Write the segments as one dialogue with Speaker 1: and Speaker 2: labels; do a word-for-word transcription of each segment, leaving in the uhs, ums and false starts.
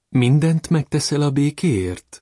Speaker 1: Mindent megteszel a békéért?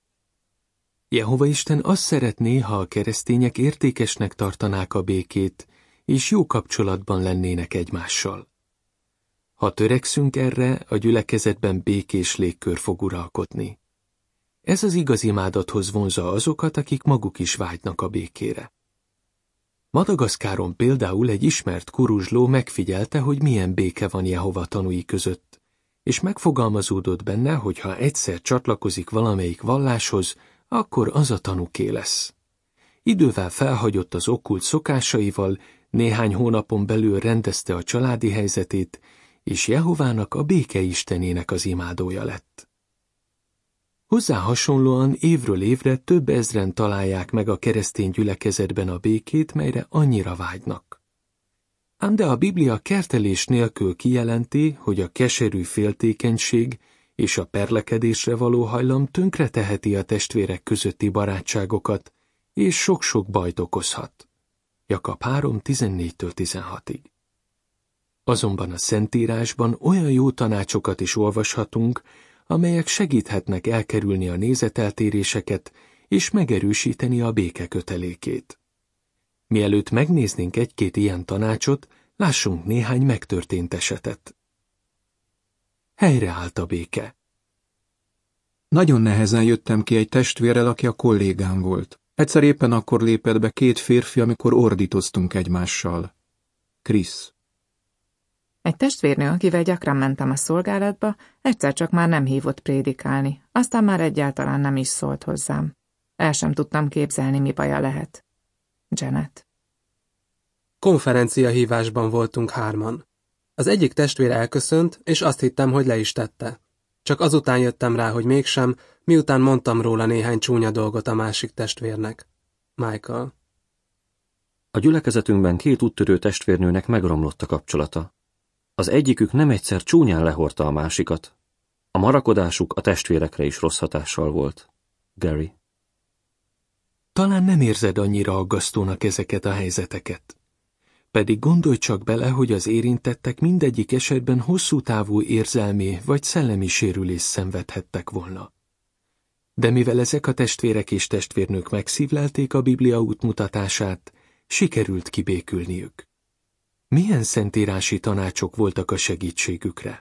Speaker 1: Jehova Isten azt szeretné, ha a keresztények értékesnek tartanák a békét, és jó kapcsolatban lennének egymással. Ha törekszünk erre, a gyülekezetben békés légkör fog uralkodni. Ez az igaz imádathoz vonzza azokat, akik maguk is vágynak a békére. Madagaszkáron például egy ismert kuruzsló megfigyelte, hogy milyen béke van Jehova tanúi között, és megfogalmazódott benne, hogy ha egyszer csatlakozik valamelyik valláshoz, akkor az a tanúké lesz. Idővel felhagyott az okkult szokásaival, néhány hónapon belül rendezte a családi helyzetét, és Jehovának a béke istenének az imádója lett. Hozzá hasonlóan évről évre több ezren találják meg a keresztény gyülekezetben a békét, melyre annyira vágynak. Ám de a Biblia kertelés nélkül kijelenti, hogy a keserű féltékenység és a perlekedésre való hajlam tönkreteheti a testvérek közötti barátságokat, és sok-sok bajt okozhat. Jakab három tizennégytől tizenhatig. Azonban a Szentírásban olyan jó tanácsokat is olvashatunk, amelyek segíthetnek elkerülni a nézeteltéréseket és megerősíteni a béke kötelékét. Mielőtt megnéznénk egy-két ilyen tanácsot, lássunk néhány megtörtént esetet. Helyreállt a béke.
Speaker 2: Nagyon nehezen jöttem ki egy testvérrel, aki a kollégám volt. Egyszer éppen akkor lépett be két férfi, amikor ordítoztunk egymással. Krisz.
Speaker 3: Egy testvérnő, akivel gyakran mentem a szolgálatba, egyszer csak már nem hívott prédikálni, aztán már egyáltalán nem is szólt hozzám. El sem tudtam képzelni, mi baja lehet. Janet.
Speaker 4: Konferenciahívásban voltunk hárman. Az egyik testvér elköszönt, és azt hittem, hogy le is tette. Csak azután jöttem rá, hogy mégsem, miután mondtam róla néhány csúnya dolgot a másik testvérnek. Michael.
Speaker 5: A gyülekezetünkben két úttörő testvérnőnek megromlott a kapcsolata. Az egyikük nem egyszer csúnyán lehordta a másikat. A marakodásuk a testvérekre is rossz hatással volt. Gary.
Speaker 1: Talán nem érzed annyira aggasztónak ezeket a helyzeteket. Pedig gondolj csak bele, hogy az érintettek mindegyik esetben hosszú távú érzelmi vagy szellemi sérülést szenvedhettek volna. De mivel ezek a testvérek és testvérnők megszívlelték a Biblia útmutatását, sikerült kibékülniük. Milyen szentírási tanácsok voltak a segítségükre?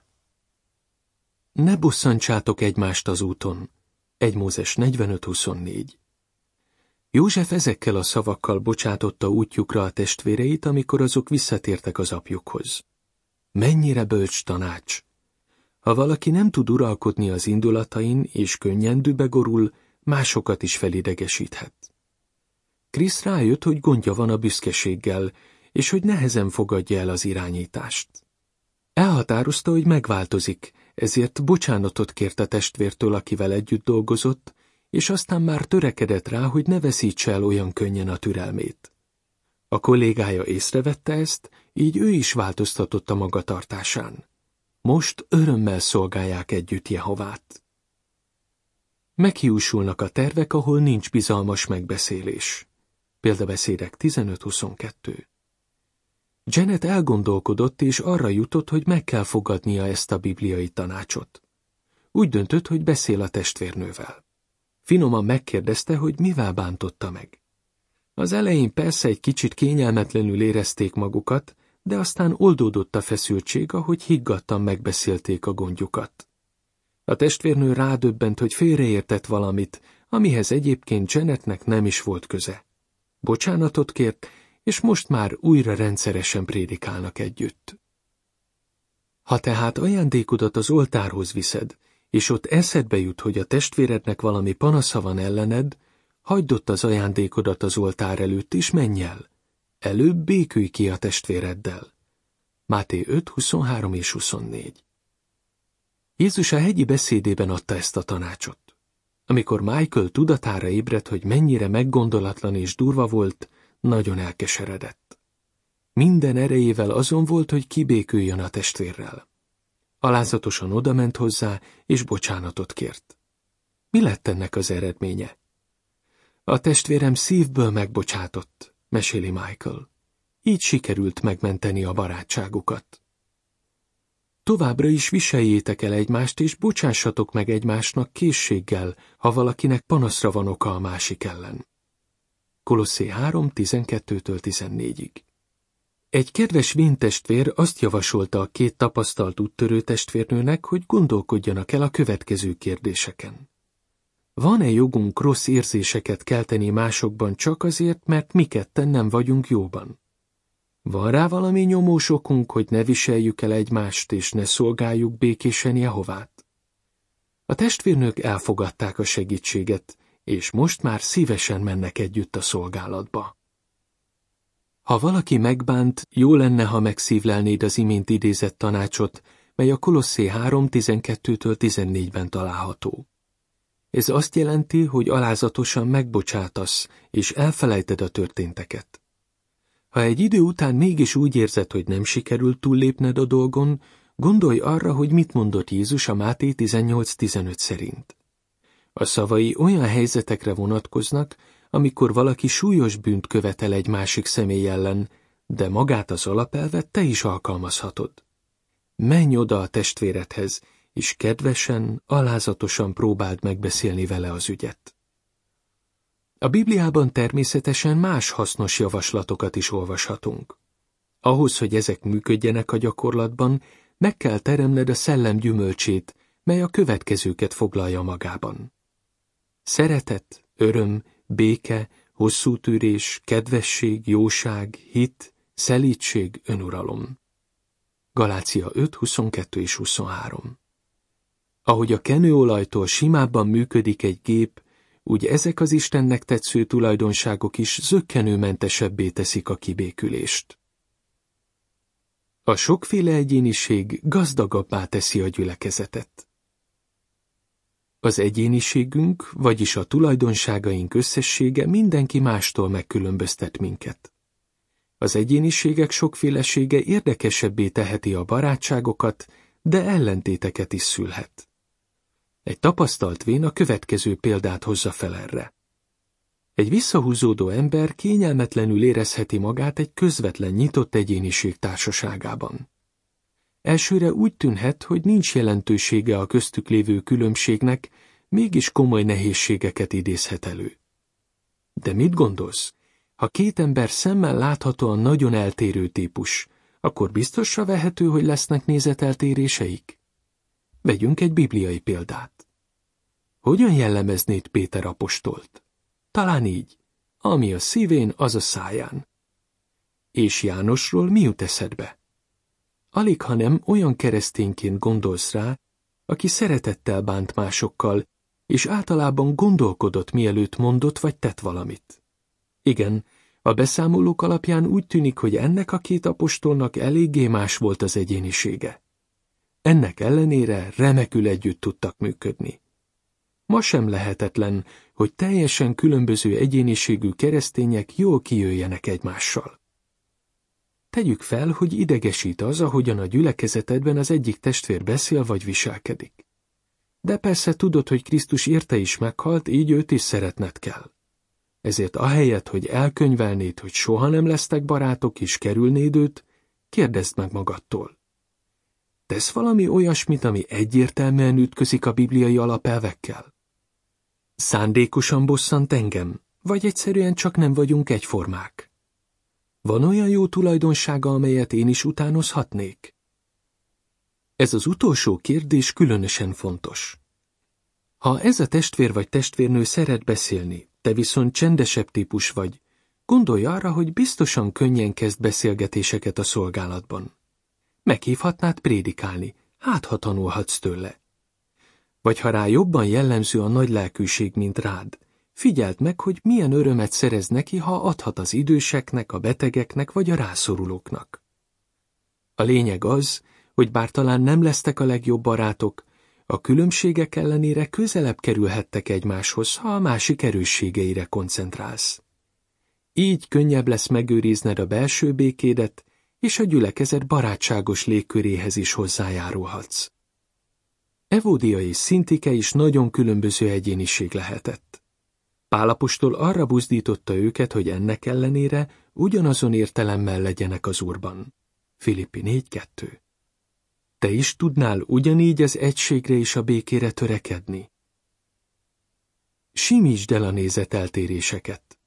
Speaker 1: Ne bosszantsátok egymást az úton. egy Mózes negyvenöt huszonnégy. József ezekkel a szavakkal bocsátotta útjukra a testvéreit, amikor azok visszatértek az apjukhoz. Mennyire bölcs tanács! Ha valaki nem tud uralkodni az indulatain és könnyen dübegorul, másokat is felidegesíthet. Krisz rájött, hogy gondja van a büszkeséggel, és hogy nehezen fogadja el az irányítást. Elhatározta, hogy megváltozik, ezért bocsánatot kért a testvértől, akivel együtt dolgozott, és aztán már törekedett rá, hogy ne veszítse el olyan könnyen a türelmét. A kollégája észrevette ezt, így ő is változtatott a magatartásán. Most örömmel szolgálják együtt Jehovát. Meghiúsulnak a tervek, ahol nincs bizalmas megbeszélés. Példabeszédek tizenöt huszonkettő. Janet elgondolkodott, és arra jutott, hogy meg kell fogadnia ezt a bibliai tanácsot. Úgy döntött, hogy beszél a testvérnővel. Finoman megkérdezte, hogy mivel bántotta meg. Az elején persze egy kicsit kényelmetlenül érezték magukat, de aztán oldódott a feszültség, ahogy higgadtan megbeszélték a gondjukat. A testvérnő rádöbbent, hogy félreértett valamit, amihez egyébként Janetnek nem is volt köze. Bocsánatot kért, és most már újra rendszeresen prédikálnak együtt. Ha tehát ajándékodat az oltárhoz viszed, és ott eszedbe jut, hogy a testvérednek valami panasza van ellened, hagyd ott az ajándékodat az oltár előtt, és menj el. Előbb békülj ki a testvéreddel. Máté öt huszonhárom és huszonnégy. Jézus a hegyi beszédében adta ezt a tanácsot. Amikor Michael tudatára ébredt, hogy mennyire meggondolatlan és durva volt, nagyon elkeseredett. Minden erejével azon volt, hogy kibéküljön a testvérrel. Alázatosan odament hozzá, és bocsánatot kért. Mi lett ennek az eredménye? A testvérem szívből megbocsátott, meséli Michael. Így sikerült megmenteni a barátságukat. Továbbra is viseljétek el egymást, és bocsássatok meg egymásnak készséggel, ha valakinek panaszra van oka a másik ellen. Kolosszé három tizenkettőtől tizennégyig. Egy kedves véntestvér azt javasolta a két tapasztalt úttörő testvérnőnek, hogy gondolkodjanak el a következő kérdéseken. Van-e jogunk rossz érzéseket kelteni másokban csak azért, mert mi ketten nem vagyunk jóban? Van rá valami nyomós okunk, hogy ne viseljük el egymást, és ne szolgáljuk békésen Jehovát? A testvérnők elfogadták a segítséget, és most már szívesen mennek együtt a szolgálatba. Ha valaki megbánt, jó lenne, ha megszívlelnéd az imént idézett tanácsot, mely a Kolosszé három tizenkettőtől tizennégyben található. Ez azt jelenti, hogy alázatosan megbocsátasz, és elfelejted a történteket. Ha egy idő után mégis úgy érzed, hogy nem sikerült túllépned a dolgon, gondolj arra, hogy mit mondott Jézus a Máté tizennyolc tizenöt szerint. A szavai olyan helyzetekre vonatkoznak, amikor valaki súlyos bűnt követel egy másik személy ellen, de magát az alapelvet te is alkalmazhatod. Menj oda a testvéredhez, és kedvesen, alázatosan próbáld megbeszélni vele az ügyet. A Bibliában természetesen más hasznos javaslatokat is olvashatunk. Ahhoz, hogy ezek működjenek a gyakorlatban, meg kell teremned a szellem gyümölcsét, mely a következőket foglalja magában. Szeretet, öröm, béke, hosszútűrés, kedvesség, jóság, hit, szelídség, önuralom. Galácia öt huszonkettő és huszonhárom. Ahogy a kenőolajtól simábban működik egy gép, úgy ezek az Istennek tetsző tulajdonságok is zökkenőmentesebbé teszik a kibékülést. A sokféle egyéniség gazdagabbá teszi a gyülekezetet. Az egyéniségünk, vagyis a tulajdonságaink összessége mindenki mástól megkülönböztet minket. Az egyéniségek sokfélesége érdekesebbé teheti a barátságokat, de ellentéteket is szülhet. Egy tapasztalt vén a következő példát hozza fel erre. Egy visszahúzódó ember kényelmetlenül érezheti magát egy közvetlen nyitott egyéniség társaságában. Elsőre úgy tűnhet, hogy nincs jelentősége a köztük lévő különbségnek, mégis komoly nehézségeket idézhet elő. De mit gondolsz? Ha két ember szemmel láthatóan nagyon eltérő típus, akkor biztosra vehető, hogy lesznek nézeteltéréseik? Vegyünk egy bibliai példát. Hogyan jellemeznéd Péter apostolt? Talán így, ami a szívén, az a száján. És Jánosról mi jut eszedbe? Alig, ha nem olyan keresztényként gondolsz rá, aki szeretettel bánt másokkal, és általában gondolkodott, mielőtt mondott vagy tett valamit. Igen, a beszámolók alapján úgy tűnik, hogy ennek a két apostolnak eléggé más volt az egyénisége. Ennek ellenére remekül együtt tudtak működni. Ma sem lehetetlen, hogy teljesen különböző egyéniségű keresztények jól kijöjjenek egymással. Tegyük fel, hogy idegesít az, ahogyan a gyülekezetedben az egyik testvér beszél vagy viselkedik. De persze tudod, hogy Krisztus érte is meghalt, így őt is szeretned kell. Ezért ahelyett, hogy elkönyvelnéd, hogy soha nem lesztek barátok és kerülnéd őt, kérdezd meg magadtól. Tesz valami olyasmit, ami egyértelműen ütközik a bibliai alapelvekkel? Szándékosan bosszant engem, vagy egyszerűen csak nem vagyunk egyformák? Van olyan jó tulajdonsága, amelyet én is utánozhatnék? Ez az utolsó kérdés különösen fontos. Ha ez a testvér vagy testvérnő szeret beszélni, te viszont csendesebb típus vagy, gondolj arra, hogy biztosan könnyen kezd beszélgetéseket a szolgálatban. Meghívhatnád prédikálni, hát ha tanulhatsz tőle. Vagy ha rá jobban jellemző a nagy lelkűség, mint rád, figyeld meg, hogy milyen örömet szerez neki, ha adhat az időseknek, a betegeknek vagy a rászorulóknak. A lényeg az, hogy bár talán nem lesztek a legjobb barátok, a különbségek ellenére közelebb kerülhettek egymáshoz, ha a másik erősségeire koncentrálsz. Így könnyebb lesz megőrizned a belső békédet, és a gyülekezet barátságos légköréhez is hozzájárulhatsz. Evódia és Szintike is nagyon különböző egyéniség lehetett. Pál apostol arra buzdította őket, hogy ennek ellenére ugyanazon értelemmel legyenek az Úrban. Filippi négy kettő. Te is tudnál ugyanígy az egységre és a békére törekedni? Simítsd el a nézeteltéréseket.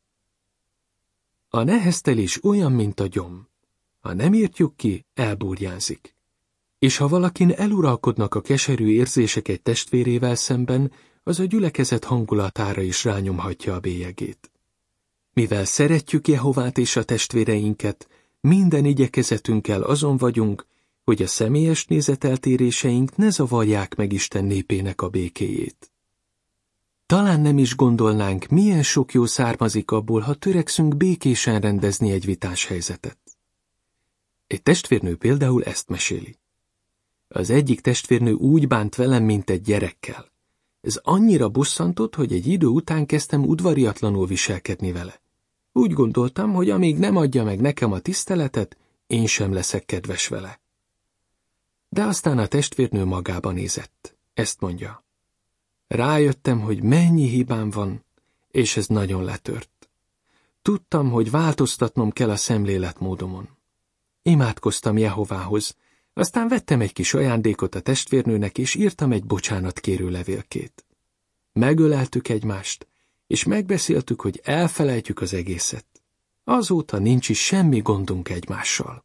Speaker 1: A neheztelés olyan, mint a gyom. Ha nem írtjuk ki, elburjánzik. És ha valakin eluralkodnak a keserű érzések egy testvérével szemben, az a gyülekezet hangulatára is rányomhatja a bélyegét. Mivel szeretjük Jehovát és a testvéreinket, minden igyekezetünkkel azon vagyunk, hogy a személyes nézeteltéréseink ne zavarják meg Isten népének a békéjét. Talán nem is gondolnánk, milyen sok jó származik abból, ha törekszünk békésen rendezni egy vitás helyzetet. Egy testvérnő például ezt meséli. Az egyik testvérnő úgy bánt velem, mint egy gyerekkel. Ez annyira bosszantott, hogy egy idő után kezdtem udvariatlanul viselkedni vele. Úgy gondoltam, hogy amíg nem adja meg nekem a tiszteletet, én sem leszek kedves vele. De aztán a testvérnő magába nézett. Ezt mondja. Rájöttem, hogy mennyi hibám van, és ez nagyon letört. Tudtam, hogy változtatnom kell a szemléletmódomon. Imádkoztam Jehovához, aztán vettem egy kis ajándékot a testvérnőnek, és írtam egy bocsánatkérő levélkét. Megöleltük egymást, és megbeszéltük, hogy elfelejtjük az egészet. Azóta nincs is semmi gondunk egymással.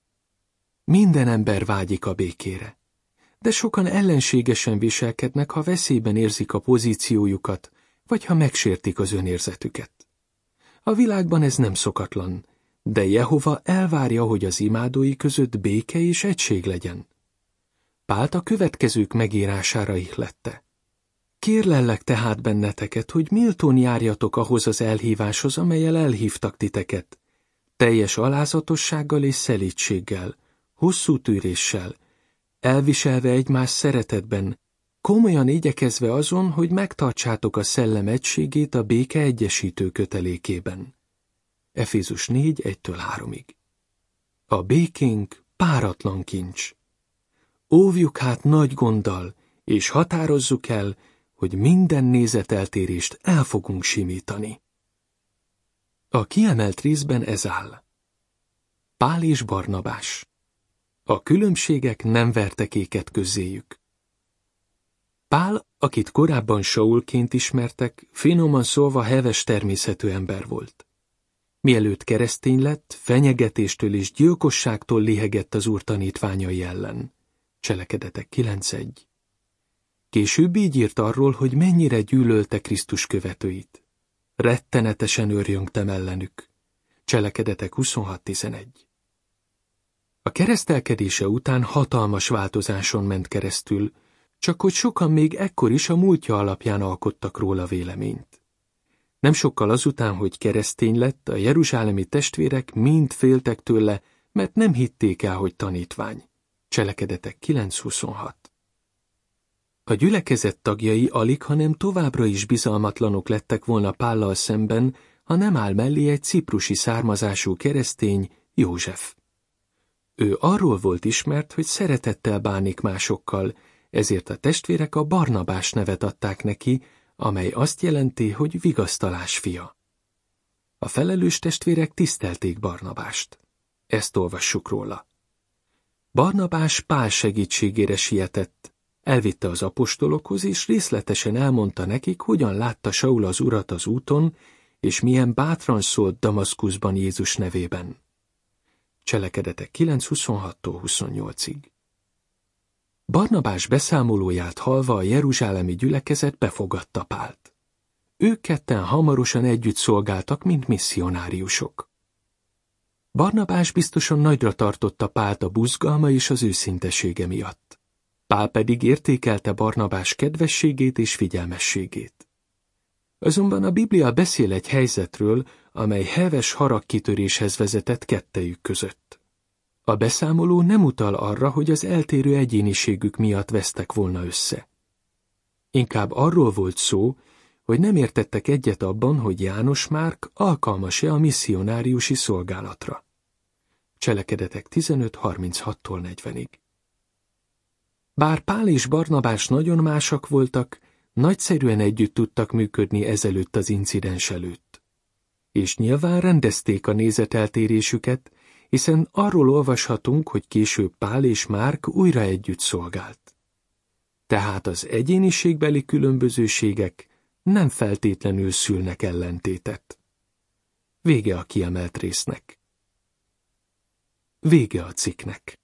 Speaker 1: Minden ember vágyik a békére, de sokan ellenségesen viselkednek, ha veszélyben érzik a pozíciójukat, vagy ha megsértik az önérzetüket. A világban ez nem szokatlan, de Jehova elvárja, hogy az imádói között béke és egység legyen. Pált a következők megírására ihlette. Kérlellek tehát benneteket, hogy méltón járjatok ahhoz az elhíváshoz, amellyel elhívtak titeket, teljes alázatossággal és szelídséggel, hosszú tűréssel, elviselve egymás szeretetben, komolyan igyekezve azon, hogy megtartsátok a szellem egységét a béke egyesítő kötelékében. Efézus négy, egytől háromig. A békénk páratlan kincs. Óvjuk hát nagy gonddal, és határozzuk el, hogy minden nézeteltérést el fogunk simítani. A kiemelt részben ez áll. Pál és Barnabás. A különbségek nem vertek éket közzéjük. Pál, akit korábban Saulként ismertek, finoman szólva heves természetű ember volt. Mielőtt keresztény lett, fenyegetéstől és gyilkosságtól lihegett az Úr tanítványai ellen. Cselekedetek kilenc egy. Később így írt arról, hogy mennyire gyűlölte Krisztus követőit. Rettenetesen őrjöngtem ellenük. Cselekedetek huszonhat tizenegy. A keresztelkedése után hatalmas változáson ment keresztül, csak hogy sokan még ekkor is a múltja alapján alkottak róla véleményt. Nem sokkal azután, hogy keresztény lett, a jeruzsálemi testvérek mind féltek tőle, mert nem hitték el, hogy tanítvány. Cselekedetek kilenc huszonhat. A gyülekezet tagjai alig, hanem továbbra is bizalmatlanok lettek volna Pállal szemben, ha nem áll mellé egy ciprusi származású keresztény, József. Ő arról volt ismert, hogy szeretettel bánik másokkal, ezért a testvérek a Barnabás nevet adták neki, amely azt jelenti, hogy vigasztalás fia. A felelős testvérek tisztelték Barnabást. Ezt olvassuk róla. Barnabás Pál segítségére sietett, elvitte az apostolokhoz, és részletesen elmondta nekik, hogyan látta Saul az Urat az úton, és milyen bátran szólt Damaszkuszban Jézus nevében. Cselekedetek kilenc huszonhattól huszonnyolcig. Barnabás beszámolóját hallva a jeruzsálemi gyülekezet befogadta Pált. Ők ketten hamarosan együtt szolgáltak, mint misszionáriusok. Barnabás biztosan nagyra tartotta Pált a buzgalma és az őszintesége miatt. Pál pedig értékelte Barnabás kedvességét és figyelmességét. Azonban a Biblia beszél egy helyzetről, amely heves haragkitöréshez vezetett kettejük között. A beszámoló nem utal arra, hogy az eltérő egyéniségük miatt vesztek volna össze. Inkább arról volt szó, hogy nem értettek egyet abban, hogy János Márk alkalmas-e a misszionáriusi szolgálatra. Cselekedetek tizenöt harminchattól negyvenig. Bár Pál és Barnabás nagyon másak voltak, nagyszerűen együtt tudtak működni ezelőtt az incidens előtt. És nyilván rendezték a nézeteltérésüket, hiszen arról olvashatunk, hogy később Pál és Márk újra együtt szolgált. Tehát az egyéniségbeli különbözőségek nem feltétlenül szülnek ellentétet. Vége a kiemelt résznek. Vége a cikknek.